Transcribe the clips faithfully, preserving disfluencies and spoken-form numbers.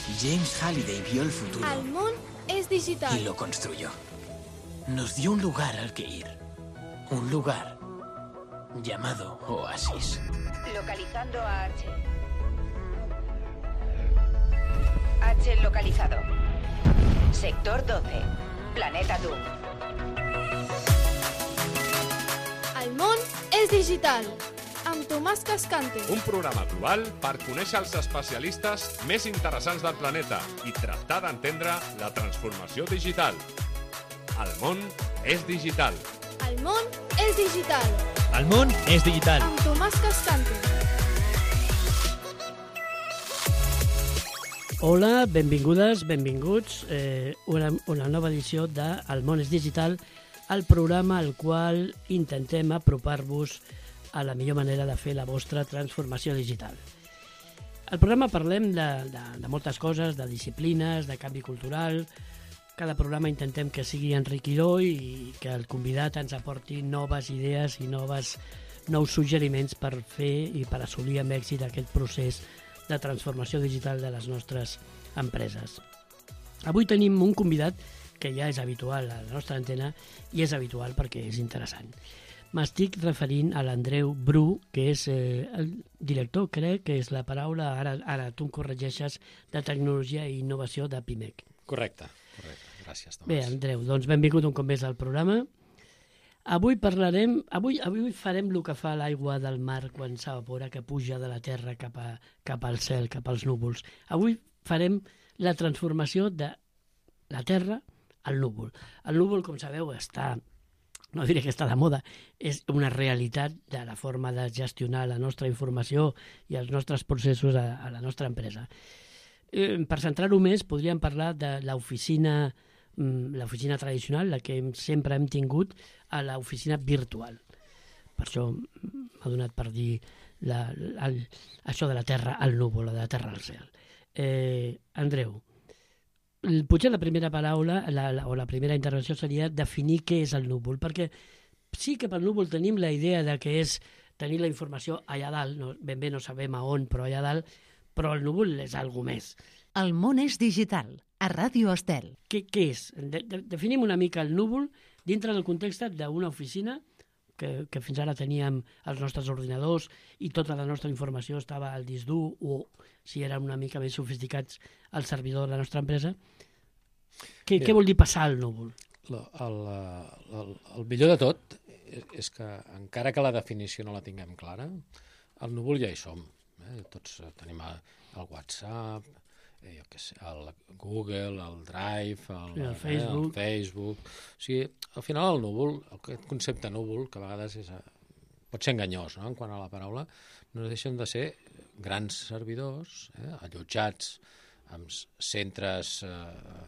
James Halliday vio el futuro. El món es digital. Y lo construyó. Nos dio un lugar al que ir. Un lugar llamado Oasis. Localizando a H. H localizado. Sector doce. Planeta Doom. El món és digital. Amb Tomàs Cascante. Un programa global per conèixer els especialistes més interessants del planeta i tractar d'entendre la transformació digital. El món és digital. El món és digital. El món és digital. Amb Tomàs Cascante. Hola, benvingudes, benvinguts. Eh, una, una nova edició de El món és digital, el programa al qual intentem apropar-vos a la millor manera de fer la vostra transformació digital. Al programa parlem de, de, de moltes coses, de disciplines, de canvi cultural. Cada programa intentem que sigui enriquidor i que el convidat ens aporti noves idees i noves, nous suggeriments per fer i per assolir amb èxit aquest procés de transformació digital de les nostres empreses. Avui tenim un convidat que ja és habitual a la nostra antena i és habitual perquè és interessant. M'estic referint a l'Andreu Bru, que és eh, el director, crec que és la paraula, ara, ara tu em corregeixes, de Tecnologia i Innovació de Pimec. Correcte, correcte. Gràcies, Tomàs. Bé, Andreu, doncs benvingut un cop més al programa. Avui parlarem, avui, avui farem el que fa l'aigua del mar quan s'evapora, que puja de la terra cap, a, cap al cel, cap als núvols. Avui farem la transformació de la terra al núvol. El núvol, com sabeu, està... no diré que està de moda, és una realitat de la forma de gestionar la nostra informació i els nostres processos a, a la nostra empresa. Eh, per centrar-ho més, podríem parlar de l'oficina l'oficina tradicional, la que hem, sempre hem tingut, a l'oficina virtual. Per això m'ha donat per dir la, la, el, això de la terra al núvol, de la terra al cel. Eh, Andreu, potser la primera paraula la, la, o la primera intervenció seria definir què és el núvol, perquè sí que pel núvol tenim la idea de que és tenir la informació allà dalt, no, ben bé no sabem a on, però allà dalt, però el núvol és alguna més. El món és digital, a Ràdio Estel. Què, què és? De, de, definim una mica el núvol dintre del context d'una oficina que, que fins ara teníem els nostres ordinadors i tota la nostra informació estava al disc dur o, si érem una mica més sofisticats, al servidor de la nostra empresa. Què, què vol dir passar al núvol? El, el, el, el millor de tot és que, encara que la definició no la tinguem clara, al núvol ja hi som. Eh? Tots tenim el WhatsApp, eh, jo què sé, el Google, el Drive, el, el, Facebook. Eh, el Facebook. O sigui, al final el núvol, aquest concepte núvol, que a vegades és, pot ser enganyós, no?, en quant a la paraula, no deixen de ser grans servidors, eh, allotjats amb centres eh,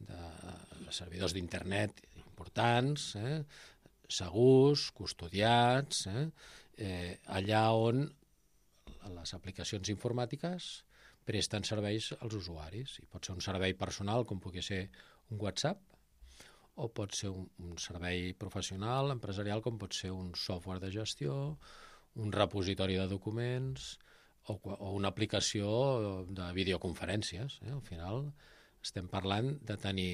de servidors d'internet importants, eh, segurs, custodiats, eh, eh, allà on les aplicacions informàtiques presten serveis als usuaris. I pot ser un servei personal, com pugui ser un WhatsApp, o pot ser un, un servei professional, empresarial, com pot ser un software de gestió, un repositori de documents o, o una aplicació de videoconferències. Eh? Al final estem parlant de tenir,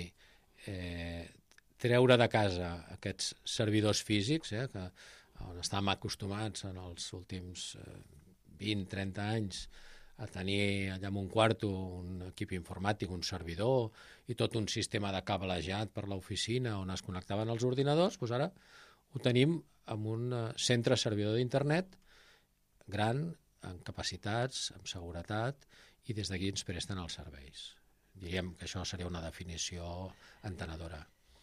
eh, treure de casa aquests servidors físics, eh, que, on estàvem acostumats en els últims eh, vint a trenta anys a tenir allà en un quarto un equip informàtic, un servidor i tot un sistema de cablejat per l'oficina on es connectaven els ordinadors, doncs ara ho tenim en un centre servidor d'internet gran, amb capacitats, amb seguretat, i des d'aquí ens presten els serveis. Diríem que això seria una definició entenedora.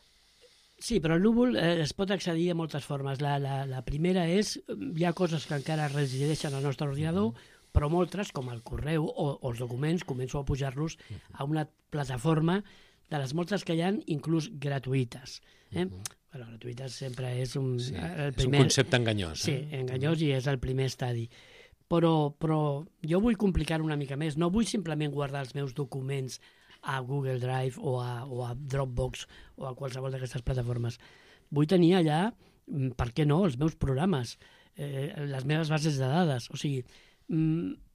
Sí, però el núvol eh, es pot accedir de moltes formes. La, la, la primera és, hi ha coses que encara resideixen al nostre ordinador, mm-hmm. però moltes, com el correu o, o els documents, començo a pujar-los mm-hmm. a una plataforma de les moltes que hi ha, inclús gratuïtes. Eh? Mm-hmm. Bueno, gratuïtes sempre és un... Sí, el primer... és un concepte enganyós. Sí, eh? enganyós, mm-hmm. i és el primer estadi. Però, però jo vull complicar una mica més. No vull simplement guardar els meus documents a Google Drive o a, o a Dropbox o a qualsevol d'aquestes plataformes. Vull tenir allà, per què no, els meus programes, eh, les meves bases de dades. O sigui,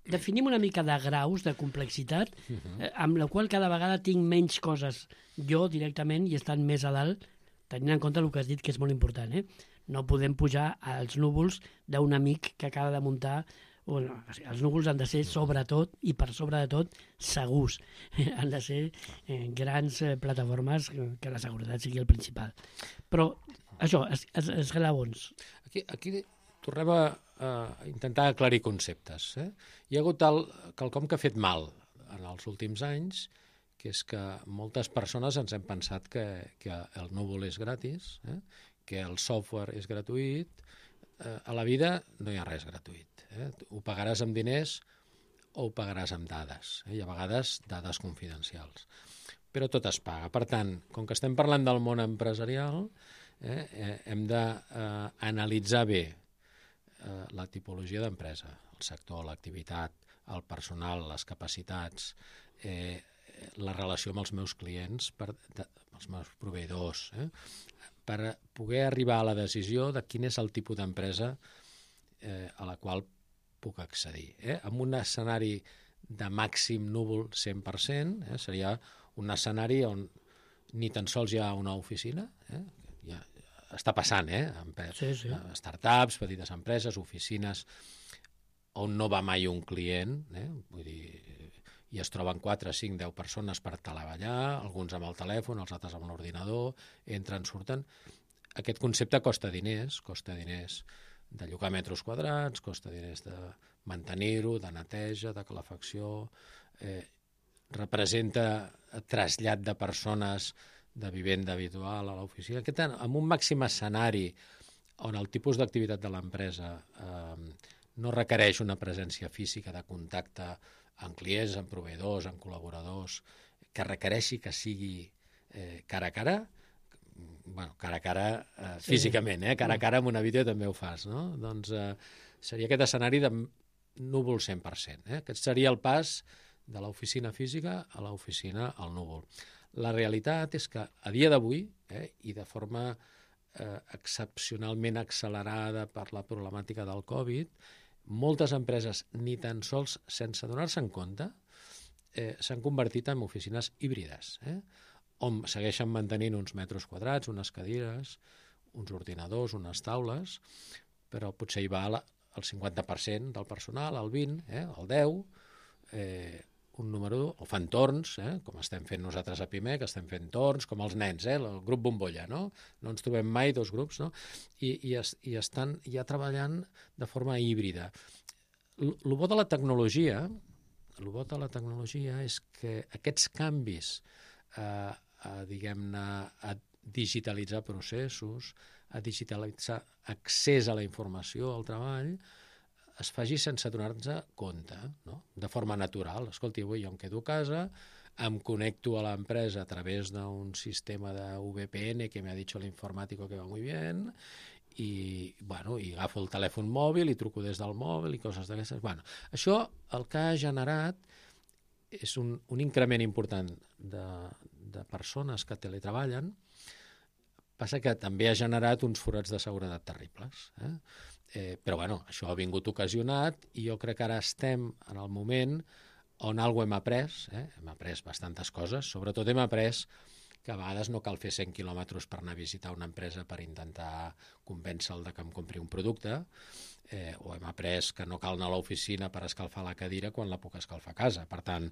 definim una mica de graus de complexitat, eh, amb la qual cada vegada tinc menys coses jo directament i estan més a dalt, tenint en compte el que has dit, que és molt important. Eh? No podem pujar als núvols d'un amic que acaba de muntar. Bueno, els núvols han de ser, sobretot, i per sobre de tot, segurs. Han de ser eh, grans eh, plataformes que la seguretat sigui el principal. Però això, els, els, els esglaons. Aquí, aquí tornem a, a intentar aclarir conceptes. Eh? Hi ha hagut tal, quelcom que ha fet mal en els últims anys, que és que moltes persones ens hem pensat que, que el núvol és gratis, eh? que el software és gratuït. Eh, a la vida no hi ha res gratuït. Eh? Ho pagaràs amb diners o ho pagaràs amb dades, eh? i a vegades dades confidencials. Però tot es paga. Per tant, com que estem parlant del món empresarial, eh, eh, hem d'analitzar bé eh, la tipologia d'empresa, el sector, l'activitat, el personal, les capacitats, eh, la relació amb els meus clients, per, de, els meus proveïdors, eh, per poder arribar a la decisió de quin és el tipus d'empresa eh, a la qual puc accedir. Eh? En un escenari de màxim núvol cent per cent, eh, seria un escenari on ni tan sols hi ha una oficina, eh? ja, està passant, eh? Sí, sí. Startups, petites empreses, oficines, on no va mai un client, eh? Vull dir, i es troben quatre, cinc, deu persones per treballar, alguns amb el telèfon, els altres amb l'ordinador, entren, surten. Aquest concepte costa diners, costa diners de llogar metres quadrats, costa diners de mantenir-ho, de neteja, de calefacció, eh, representa trasllat de persones de vivenda habitual a l'oficina. Aquest, en un màxim escenari on el tipus d'activitat de l'empresa eh, no requereix una presència física de contacte amb clients, amb proveïdors, amb col·laboradors, que requereixi que sigui eh, cara a cara, bueno, cara a cara eh, físicament, eh? cara a cara amb una vídeo també ho fas, no? Doncs eh, seria aquest escenari de núvol cent per cent. Eh? Aquest seria el pas de l'oficina física a l'oficina al núvol. La realitat és que a dia d'avui, eh, i de forma eh, excepcionalment accelerada per la problemàtica del Covid, moltes empreses, ni tan sols sense donar-se en compte, eh, s'han convertit en oficines híbrides, eh? on segueixen mantenint uns metres quadrats, unes cadires, uns ordinadors, unes taules, però potser hi va la, el cinquanta per cent del personal, el vint, eh, el deu, eh, un número, o fan torns, eh, com estem fent nosaltres a Pimec, estem fent torns, com els nens, eh, el grup bombolla, no? No ens trobem mai dos grups, no? I, i, es, i estan ja treballant de forma híbrida. El bo de la tecnologia, el bo de la tecnologia és que aquests canvis, eh, a, diguem-ne, a digitalitzar processos, a digitalitzar accés a la informació, al treball, es faci sense donar-nos compte, no? De forma natural. Escolti, avui jo em quedo a casa, em connecto a l'empresa a través d'un sistema de V P N que m'ha dit l'informàtico que va muy bien, i, bueno, i agafo el telèfon mòbil i truco des del mòbil i coses d'aquestes. Bueno, això el que ha generat és un, un increment important de, de persones que teletreballen. Passa que també ha generat uns forats de seguretat terribles, eh? Eh, però bueno, això ha vingut ocasionat i jo crec que ara estem en el moment on alguna hem après, eh? hem après bastantes coses, sobretot hem après que a vegades no cal fer cent quilòmetres per anar a visitar una empresa per intentar convèncer-lo de que em compri un producte, eh, o hem après que no cal anar a l'oficina per escalfar la cadira quan la puc escalfar a casa. Per tant,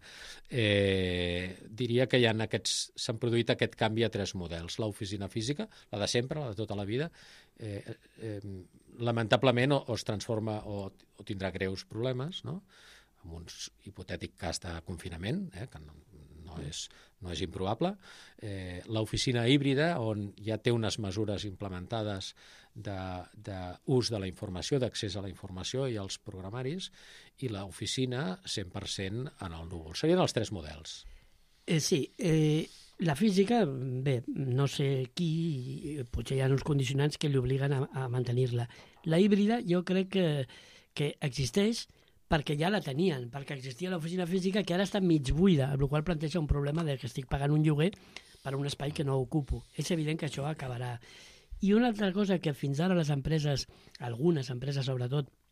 eh, diria que hi ha aquests, s'han produït aquest canvi a tres models. L'oficina física, la de sempre, la de tota la vida, eh, eh, lamentablement o, o es transforma o, o tindrà greus problemes, no? En un hipotètic cas de confinament, eh, que no, no, és, no és improbable. Eh, l'oficina híbrida, on ja té unes mesures implementades d'ús de, de la informació, d'accés a la informació i als programaris, i l'oficina cent per cent en el núvol. Serien els tres models. Eh, sí, eh, la física, bé, no sé qui, potser hi ha uns condicionants que li obliguen a, a mantenir-la. La híbrida jo crec que, que existeix perquè ja la tenien, perquè existia l'oficina física que ara està mig buida, amb la qual cosa planteja un problema de que estic pagant un lloguer per un espai que no ocupo. És evident que això acabarà. I una altra cosa que fins ara les empreses, algunes empreses sobretot,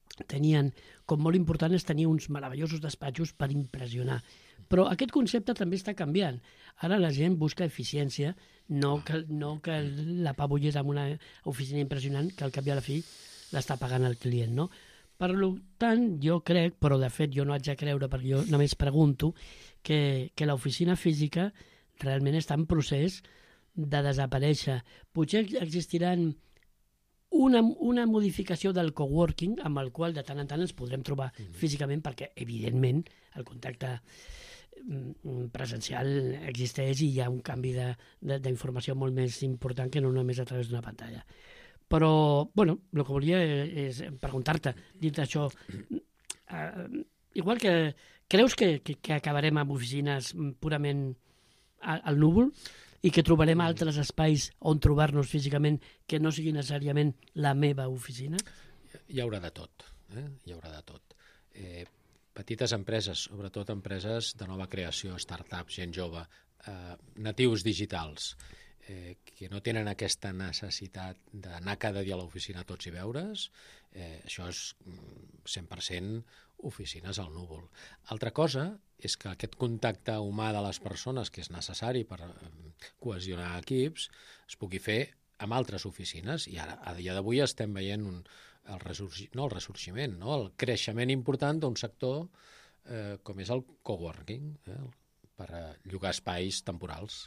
tenien, com molt important és tenir uns meravellosos despatxos per impressionar. Però aquest concepte també està canviant. Ara la gent busca eficiència, no que, no que la pabullés amb una oficina impressionant que al cap i a la fi l'està pagant el client, no? Per tant, jo crec, però de fet jo no haig de creure perquè jo només pregunto, que, que l'oficina física realment està en procés de desaparèixer. Potser existiran una, una modificació del coworking amb el qual de tant en tant ens podrem trobar mm. físicament perquè, evidentment, el contacte presencial existeix i hi ha un canvi d'informació molt més important que no només a través d'una pantalla. Però, bueno, el que volia és preguntar-te, dins d'això, eh, igual que creus que, que, que acabarem amb oficines purament al núvol i que trobarem altres espais on trobar-nos físicament que no sigui necessàriament la meva oficina? Hi haurà de tot, eh? Hi haurà de tot. Eh, petites empreses, sobretot empreses de nova creació, startups, gent jove, eh, natius digitals, eh, que no tenen aquesta necessitat d'anar cada dia a l'oficina tots i veure's, eh, això és cent per cent oficines al núvol. Altra cosa és que aquest contacte humà de les persones, que és necessari per eh, cohesionar equips, es pugui fer amb altres oficines, i ara, a dia d'avui estem veient un, el, ressorgi, no el ressorgiment, no? El creixement important d'un sector eh, com és el coworking, eh, per a llogar espais temporals.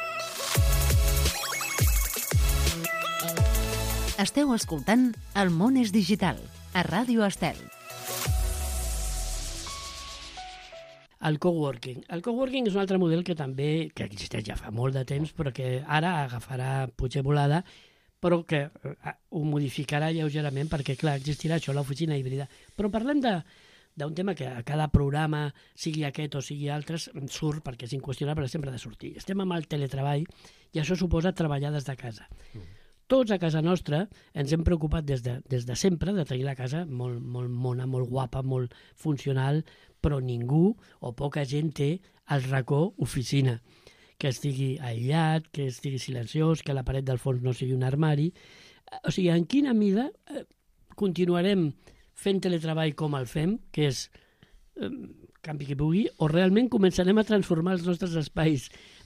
Esteu escoltant El món és digital, a Ràdio Estel. El coworking. El coworking és un altre model que també que existeix ja fa molt de temps, però que ara agafarà potser volada, però que eh, ho modificarà lleugerament perquè, clar, existirà això, l'oficina híbrida. Però parlem de d'un tema que a cada programa, sigui aquest o sigui altres, surt perquè és inqüestionable, sempre ha de sortir. Estem amb el teletreball i això suposa treballar des de casa. Mm. Tots a casa nostra ens hem preocupat des de, des de sempre de tenir la casa molt, molt mona, molt guapa, molt funcional, però ningú o poca gent té el racó oficina, que estigui aïllat, que estigui silenciós, que la paret del fons no sigui un armari. O sigui, en quina mida eh, continuarem fent teletreball com el fem, que és eh, campi que pugui, o realment començarem a transformar els nostres espais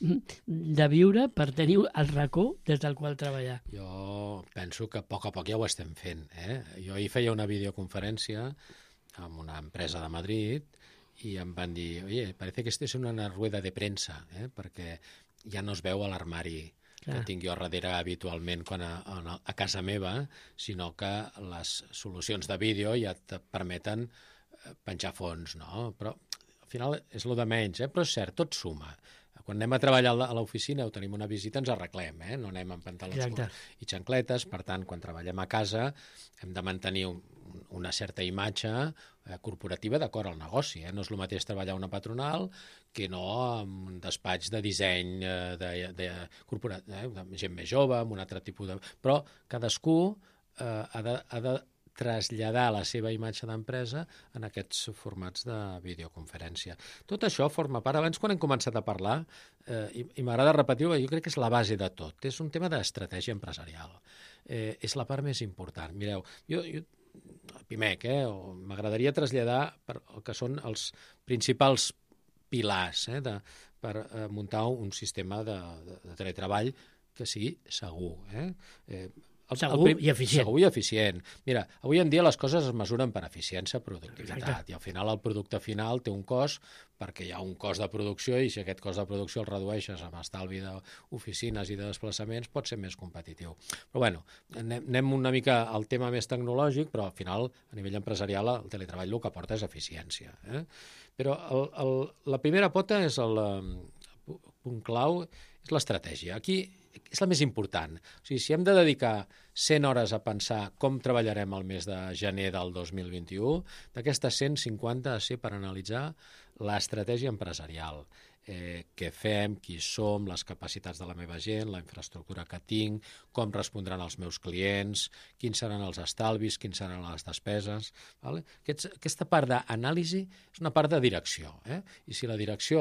de viure per tenir el racó des del qual treballar? Jo penso que a poc a poc ja ho estem fent. Eh? Jo hi feia una videoconferència amb una empresa de Madrid i em van dir, oye, parece que este es una rueda de premsa, eh? perquè ja no es veu a l'armari que tinc jo darrere habitualment quan a, a, a casa meva, sinó que les solucions de vídeo ja et permeten penjar fons, no? Però al final és el de menys, eh? Però és cert, tot suma. Quan anem a treballar a l'oficina o tenim una visita ens arreglem, eh? No anem amb pantalons Exacte. curts i xancletes, per tant, quan treballem a casa hem de mantenir un, una certa imatge eh, corporativa d'acord al negoci. Eh? No és el mateix treballar una patronal que no amb un despatx de disseny eh, de, de, corporat, eh? de gent més jove, amb un altre tipus de... Però cadascú eh, ha de, ha de traslladar la seva imatge d'empresa en aquests formats de videoconferència. Tot això forma part, abans quan hem començat a parlar, eh, i, i m'agrada repetir-ho, jo crec que és la base de tot, és un tema d'estratègia empresarial. Eh, és la part més important. Mireu, jo, jo Pimec, eh, m'agradaria traslladar per el que són els principals pilars eh, de, per eh, muntar un sistema de, de, de teletreball que sigui segur. Eh? Eh, El, segur el, i eficient. Segur i eficient. Mira, avui en dia les coses es mesuren per eficiència, productivitat, Exacte. i al final el producte final té un cost perquè hi ha un cost de producció i si aquest cost de producció el redueixes amb estalvi d'oficines i de desplaçaments pot ser més competitiu. Però bueno, anem, anem una mica al tema més tecnològic, però al final a nivell empresarial el teletreball el que porta és eficiència. Eh? Però el, el, la primera pota és el, el punt clau, és l'estratègia. Aquí és la més important. O sigui, si hem de dedicar cent hores a pensar com treballarem el mes de gener del dos mil vint-i-u, d'aquestes cent cinquanta ha de ser per analitzar l'estratègia empresarial. Eh, què fem, qui som, les capacitats de la meva gent, la infraestructura que tinc, com respondran els meus clients, quins seran els estalvis, quins seran les despeses. Vale? Aquests, aquesta part d'anàlisi és una part de direcció. Eh? I si la direcció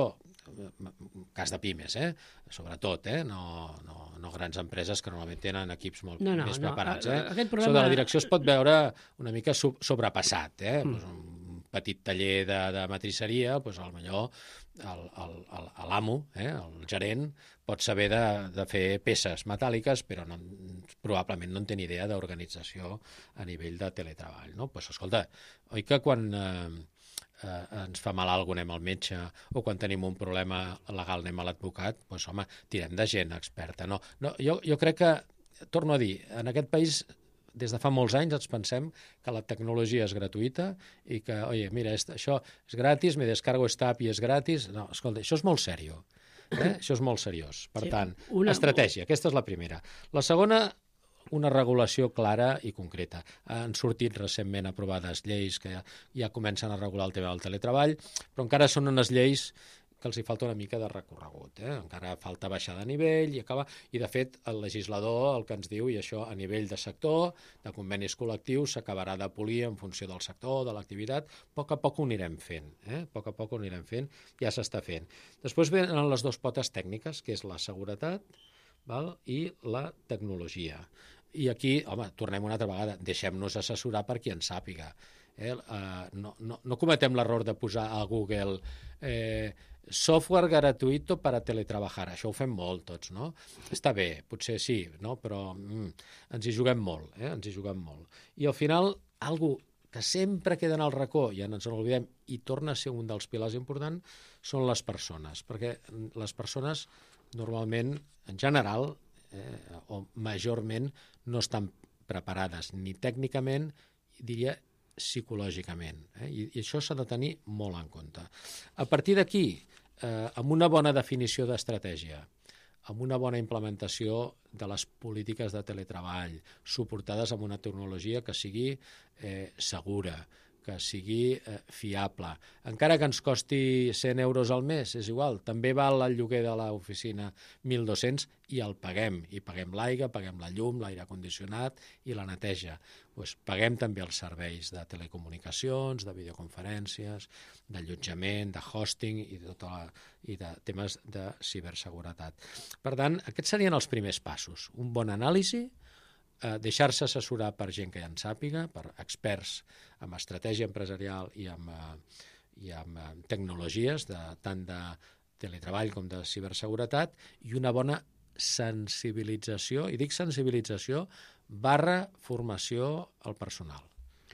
cas de pimes, eh? Sobretot, eh? No, no, no grans empreses que normalment tenen equips molt No, no, més no. preparats. Eh? Aquest Això programa- de la direcció es pot veure una mica so- sobrepassat, eh? Mm. Pues un petit taller de, de matriceria, pues, potser el, el, el, l'amo, eh? el gerent, pot saber de, de fer peces metàl·liques, però no, probablement no en té ni idea d'organització a nivell de teletreball. No? Pues, escolta, oi que quan eh, eh, ens fa mal alguna cosa anem al metge o quan tenim un problema legal anem a l'advocat, doncs, home, tirem de gent experta. No, no, jo, jo crec que, torno a dir, en aquest país des de fa molts anys ens pensem que la tecnologia és gratuïta i que, oye, mira, est, això és gratis, me descargo esta app i és gratis. No, escolta, això és molt seriós. Eh? Això és molt seriós. Per Sí, tant, una- estratègia, aquesta és la primera. La segona, una regulació clara i concreta. Han sortit recentment aprovades lleis que ja, ja comencen a regular el tema del teletreball, però encara són unes lleis que els hi falta una mica de recorregut. Eh? Encara falta baixar de nivell i acabar... I, de fet, el legislador el que ens diu, i això a nivell de sector, de convenis col·lectius, s'acabarà de polir en funció del sector, de l'activitat. A poc a poc ho anirem fent. Eh? A poc a poc ho anirem fent. Ja s'està fent. Després venen les dues potes tècniques, que és la seguretat, val? I la tecnologia. I aquí, home, tornem una altra vegada, deixem-nos assessorar per qui en sàpiga. Eh? Uh, no, no, no cometem l'error de posar a Google eh, software gratuïto per a teletrabajar. Això ho fem molt tots, no? Està bé, potser sí, no? Però mm, ens hi juguem molt, eh? Ens hi juguem molt. I al final, algo que sempre queda en el racó, ja no ens n'oblidem, i torna a ser un dels pilars importants, són les persones. Perquè les persones, normalment, en general, eh, o majorment, no estan preparades ni tècnicament, diria, psicològicament. Eh? I, I això s'ha de tenir molt en compte. A partir d'aquí, eh, amb una bona definició d'estratègia, amb una bona implementació de les polítiques de teletreball, suportades amb una tecnologia que sigui eh, segura, que sigui eh, fiable. Encara que ens costi cent euros al mes, és igual, també val el lloguer de l'oficina mil dos-cents i el paguem. I paguem l'aigua, paguem la llum, l'aire condicionat i la neteja. Pues paguem també els serveis de telecomunicacions, de videoconferències, d'allotjament, de hosting i de, tota la, i de temes de ciberseguretat. Per tant, aquests serien els primers passos. Un bon anàlisi, eh, deixar-se assessorar per gent que ja en sàpiga, per experts en estratègia empresarial i amb, eh, i amb eh, tecnologies, de, tant de teletreball com de ciberseguretat, i una bona sensibilització, i dic sensibilització, barra formació al personal.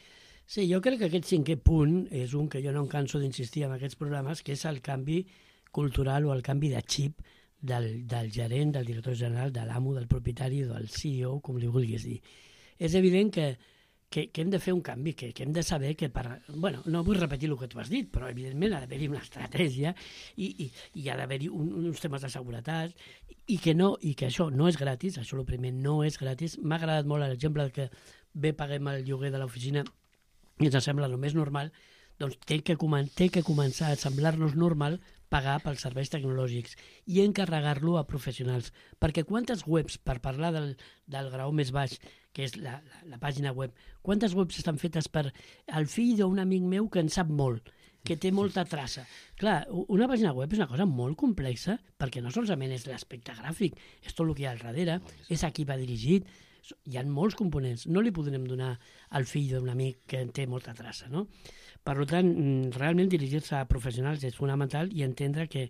Sí, jo crec que aquest cinquè punt és un que jo no em canso d'insistir en aquests programes, que és el canvi cultural o el canvi de xip del, del gerent, del director general, de l'amo, del propietari, del C E O, com li vulguis dir. És evident que, que, que hem de fer un canvi, que, que hem de saber que... Per, bueno, no vull repetir el que tu has dit, però evidentment ha d'haver-hi una estratègia i, i, i ha d'haver-hi un, uns temes de seguretat i que, no, i que això no és gratis, això el primer no és gratis. M'ha agradat molt l'exemple que bé paguem el lloguer de l'oficina i ens sembla el més normal, doncs té que, té que començar a semblar-nos normal pagar pels serveis tecnològics i encarregar-lo a professionals. Perquè quantes webs, per parlar del, del grau més baix, que és la, la, la pàgina web, quantes webs estan fetes per el fill d'un amic meu que en sap molt, que té molta traça. Clar, una pàgina web és una cosa molt complexa perquè no solament és l'aspecte gràfic, és tot el que hi ha al darrere, és a qui va dirigit, hi ha molts components. No li podrem donar al fill d'un amic que en té molta traça, no? Per tant, realment dirigir-se a professionals és fonamental i entendre que...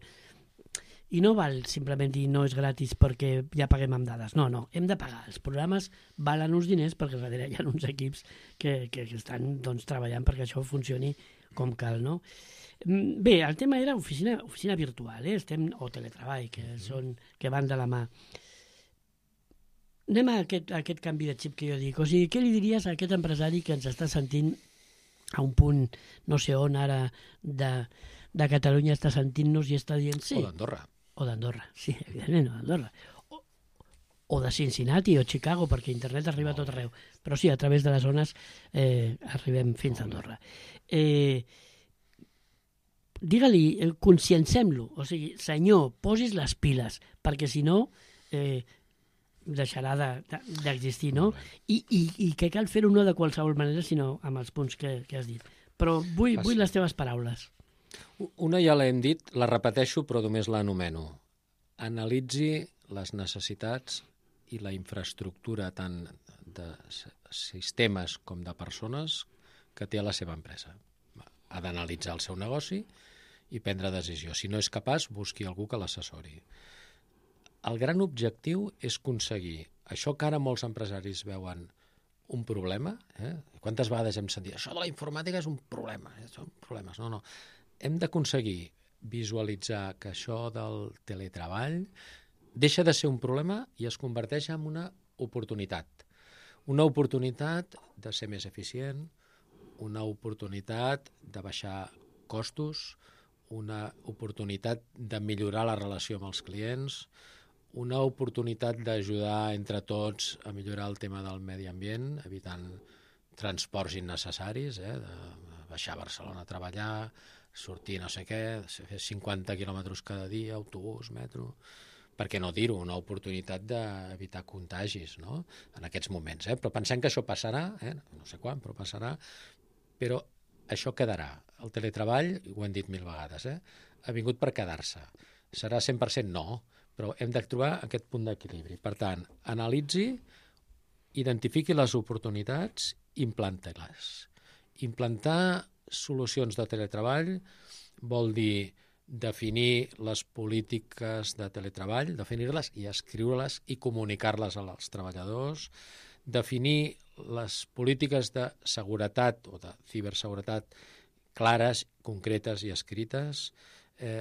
I no val simplement dir no és gratis perquè ja paguem amb dades. No, no, hem de pagar. Els programes valen uns diners perquè darrere hi ha uns equips que, que estan doncs, treballant perquè això funcioni com cal, no? Bé, el tema era oficina, oficina virtual, eh? Estem, o teletreball, que, són, que van de la mà. Anem a aquest, a aquest canvi de xip que jo dic. O sigui, què li diries a aquest empresari que ens està sentint a un punt, no sé on ara, de, de Catalunya està sentint-nos i està dient sí. O d'Andorra. O d'Andorra, sí, evidentment, o d'Andorra. O, o de Cincinnati o Chicago, perquè internet arriba a tot arreu. Però sí, a través de les zones eh, arribem fins a Andorra. Eh, Digue-li, eh, consciencem-lo. O sigui, senyor, posis les piles, perquè si no... Eh, deixarà d'existir, no? I, i, i que cal fer-ho no de qualsevol manera, sinó amb els punts que, que has dit. Però vull, vull les teves paraules. Una ja l'hem dit, la repeteixo, però només l'anomeno. Analitzi les necessitats i la infraestructura tant de sistemes com de persones que té a la seva empresa. Ha d'analitzar el seu negoci i prendre decisió. Si no és capaç, busqui algú que l'assessori. El gran objectiu és aconseguir això que ara molts empresaris veuen un problema. Eh? Quantes vegades hem sentit això de la informàtica és un problema. Eh? Són problemes. No, no. Hem d'aconseguir visualitzar que això del teletreball deixa de ser un problema i es converteix en una oportunitat. Una oportunitat de ser més eficient, una oportunitat de baixar costos, una oportunitat de millorar la relació amb els clients, una oportunitat d'ajudar entre tots a millorar el tema del medi ambient, evitant transports innecessaris, eh, de baixar a Barcelona a treballar, sortir no sé què, fer cinquanta quilòmetres cada dia, autobús, metro... Per què no dir-ho? Una oportunitat d'evitar contagis, no? En aquests moments. Eh? Però pensem que això passarà, eh? No sé quan, però passarà, però això quedarà. El teletreball, ho hem dit mil vegades, eh? Ha vingut per quedar-se. Serà cent per cent no, però hem de trobar aquest punt d'equilibri. Per tant, analitzi, identifiqui les oportunitats, implanta-les. Implantar solucions de teletreball vol dir definir les polítiques de teletreball, definir-les i escriure-les i comunicar-les als treballadors, definir les polítiques de seguretat o de ciberseguretat clares, concretes i escrites, eh,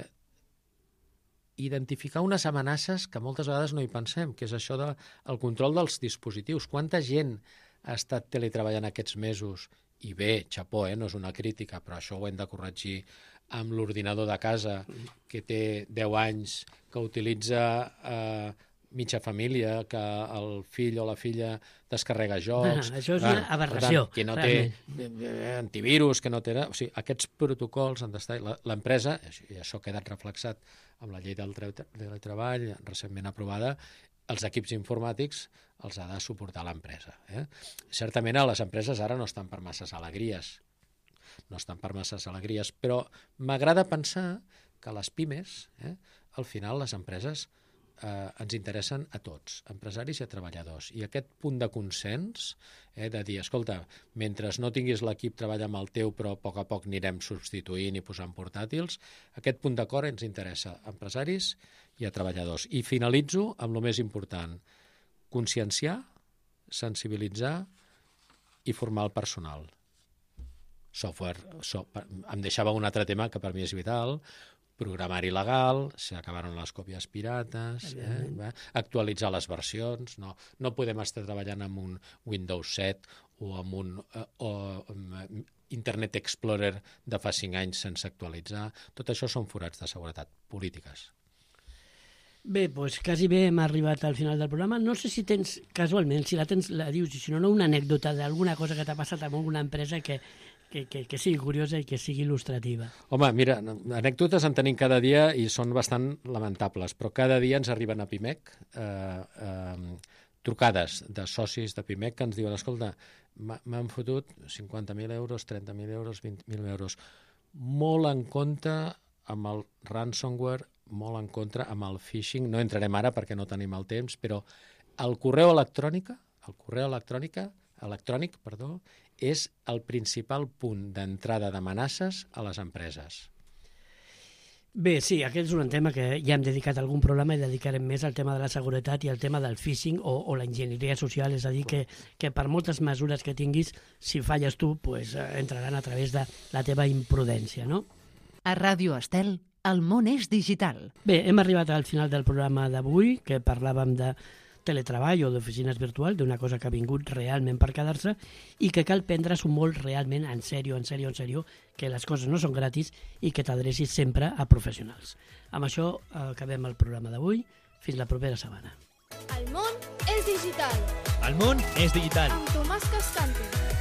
identificar unes amenaces que moltes vegades no hi pensem, que és això del control dels dispositius. Quanta gent ha estat teletreballant aquests mesos? I bé, xapó, eh? No és una crítica, però això ho hem de corregir amb l'ordinador de casa, que té deu anys, que utilitza eh, mitja família, que el fill o la filla descarrega jocs... Ah, això és una aberració. Tant, que no té antivirus, que no té... O sigui, aquests protocols han d'estar... L'empresa, i això ha quedat reflexat amb la llei del teletreball recentment aprovada, els equips informàtics els ha de suportar l'empresa. Eh? Certament a les empreses ara no estan per masses alegries, no estan per masses alegries, però m'agrada pensar que les pimes, eh, al final les empreses eh, ens interessen a tots, empresaris i a treballadors. I aquest punt de consens, eh, de dir, escolta, mentre no tinguis l'equip treballa amb el teu, però a poc a poc anirem substituint i posant portàtils, aquest punt d'acord ens interessa a empresaris i a treballadors. I finalitzo amb el més important, conscienciar, sensibilitzar i formar el personal. Software, so, em deixava un altre tema que per mi és vital, programari legal, s'acabaron les còpies pirates, eh, actualitzar les versions, no, no podem estar treballant amb un Windows set o amb un uh, o, um, Internet Explorer de fa cinc anys sense actualitzar. Tot això són forats de seguretat polítiques. Bé, doncs quasi bé hem arribat al final del programa. No sé si tens, casualment, si la tens, la dius, i si no, no, una anècdota d'alguna cosa que t'ha passat amb alguna empresa que, que, que, que sigui curiosa i que sigui il·lustrativa. Home, mira, anècdotes en tenim cada dia i són bastant lamentables, però cada dia ens arriben a Pimec eh, eh, trucades de socis de Pimec que ens diuen, escolta, m'han fotut cinquanta mil euros, trenta mil euros, vint mil euros. Molt en compte amb el ransomware, molt en contra amb el phishing. No entrarem ara perquè no tenim el temps, però el correu electrònic, el correu electrònic, electrònic, perdó, és el principal punt d'entrada d'amenaces a les empreses. Bé, sí, aquest és un tema que ja hem dedicat a algun programa i dedicarem més al tema de la seguretat i al tema del phishing o, o la enginyeria social, és a dir, que, que per moltes mesures que tinguis, si falles tu, pues, entraran a través de la teva imprudència, no? A Ràdio Estel, el món és digital. Bé, hem arribat al final del programa d'avui, que parlàvem de teletreball o d'oficines virtuals, d'una cosa que ha vingut realment per quedar-se i que cal prendre-s'ho molt realment en sèrio, en sèrio, en sèrio, que les coses no són gratis i que t'adrecis sempre a professionals. Amb això acabem el programa d'avui. Fins la propera setmana. El món és digital. El món és digital. Amb Tomàs Cascante.